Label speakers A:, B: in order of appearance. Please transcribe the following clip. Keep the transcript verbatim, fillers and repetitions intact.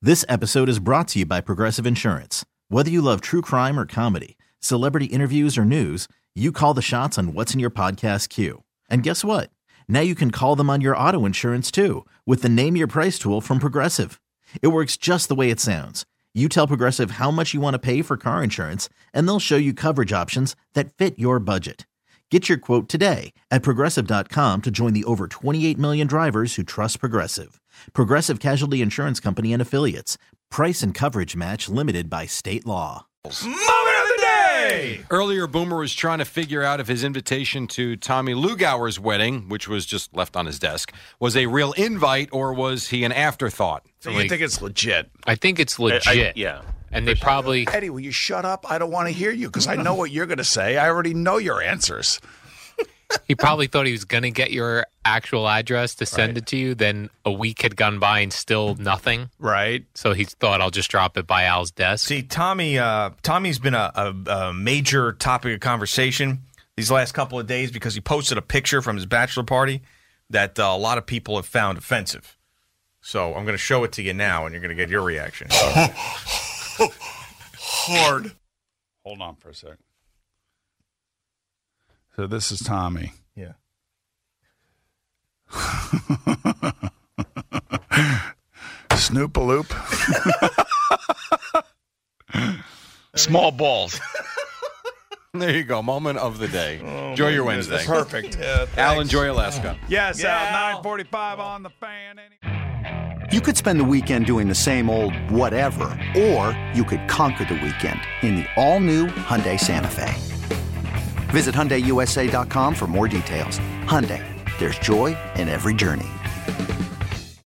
A: This episode is brought to you by Progressive Insurance. Whether you love true crime or comedy, celebrity interviews or news, you call the shots on what's in your podcast queue. And guess what? Now you can call them on your auto insurance too with the Name Your Price tool from Progressive. It works just the way it sounds. You tell Progressive how much you want to pay for car insurance, and they'll show you coverage options that fit your budget. Get your quote today at Progressive dot com to join the over twenty-eight million drivers who trust Progressive. Progressive Casualty Insurance Company and Affiliates. Price and coverage match limited by state law.
B: Moment of the day! Earlier, Boomer was trying to figure out if his invitation to Tommy Lugauer's wedding, which was just left on his desk, was a real invite or was he an afterthought?
C: So you think it's legit?
D: I think it's legit.
C: I, I, yeah.
D: And they probably...
C: Eddie, will you shut up? I don't want to hear you because I know what you're going to say. I already know your answers.
D: He probably thought he was going to get your actual address to send
C: Right.
D: it to you. Then a week had gone by and still nothing.
C: Right.
D: So he thought, I'll just drop it by Al's desk.
E: See, Tommy, uh, Tommy's been a, a, a major topic of conversation these last couple of days because he posted a picture from his bachelor party that uh, a lot of people have found offensive. So I'm going to show it to you now, and you're going to get your reaction.
C: Hard. Hold on for a second. So this is Tommy.
E: Yeah.
C: Snoop-a-loop. Small balls.
B: There you go. Moment of the day. Oh, enjoy your Wednesday.
C: Perfect. Yeah,
B: Al, enjoy Alaska.
C: yes, yeah. uh, nine forty-five on the fan.
F: You could spend the weekend doing the same old whatever, or you could conquer the weekend in the all-new Hyundai Santa Fe. Visit Hyundai U S A dot com for more details. Hyundai, there's joy in every journey.